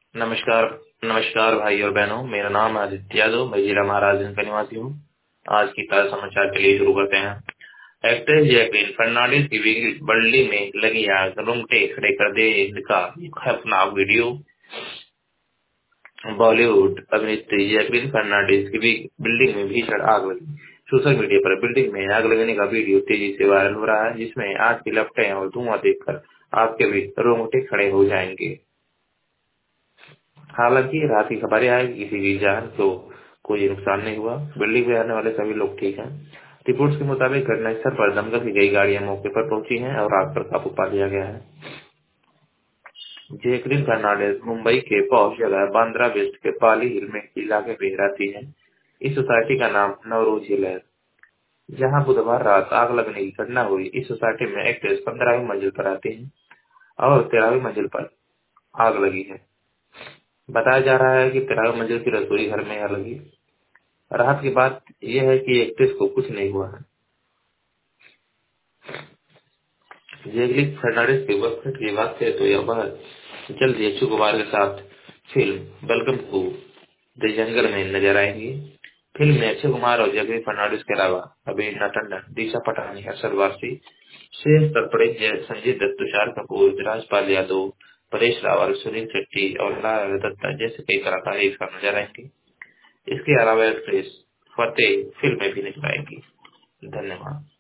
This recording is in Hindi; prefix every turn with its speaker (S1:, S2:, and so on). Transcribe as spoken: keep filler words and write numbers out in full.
S1: नमस्कार नमस्कार भाई और बहनों, मेरा नाम है आदित्य यादव। मैं जिला महाराजगंज का निवासी हूँ। आज की ताजा समाचार के लिए शुरू करते हैं। एक्ट्रेस जैकलीन फर्नांडिस की बिग- बल्ली में लगी आग, रोंगटे खड़े कर देने का खौफनाक वीडियो। बॉलीवुड अभिनेत्री जैकलीन फर्नांडिस की बिग- बिल्डिंग में भीषण आग लगी। सोशल मीडिया पर बिल्डिंग में आग लगने का वीडियो तेजी से वायरल हो रहा है, जिसमें आग की लपटें और धुआं देखकर आपके भी रोंगटे खड़े हो जाएंगे। हालांकि रात की खबरें आई कि किसी की जान को कोई नुकसान नहीं हुआ। बिल्डिंग में रहने वाले सभी लोग ठीक हैं। रिपोर्ट्स के मुताबिक घटनास्थल पर दमकल की कई गाड़ियां मौके पर पहुंची हैं और आग पर काबू पा लिया गया है। जैकलीन फर्नांडिस मुंबई के पॉश जगह बांद्रा वेस्ट के पाली हिल में इलाके में रहती है। इस सोसाइटी का नाम नवरोज हिल है, जहां बुधवार रात आग लगने की घटना हुई। इस सोसाइटी में एक्ट्रेस पंद्रहवीं मंजिल पर रहती है और तेरहवीं मंजिल पर आग लगी है। बताया जा रहा है कि तेरहवीं मंजिल की रसोई घर में आग लगी। राहत की बात यह है कि एक्ट्रेस को कुछ नहीं हुआ है। जैकलीन फर्नांडिस के वक्त की बात है तो यह बात जल्द ही अक्षय कुमार के साथ film welcome to the jungle में नजर आएंगी। फिल्म में अक्षय कुमार और जैकलीन फर्नांडिस के अलावा अभिनेता टंडन, दिशा पटानी, अरशद वारसी, शेष तत्पड़े, संजय दत्त, तुषार कपूर, राजपाल यादव, परेश रावल, सुनील शेट्टी और लाल दत्ता जैसे कई कलाकार एक साथ नजर आएंगे। इसके अलावा एक्ट्रेस फतेह फिल्म में भी नजर आएंगी। धन्यवाद।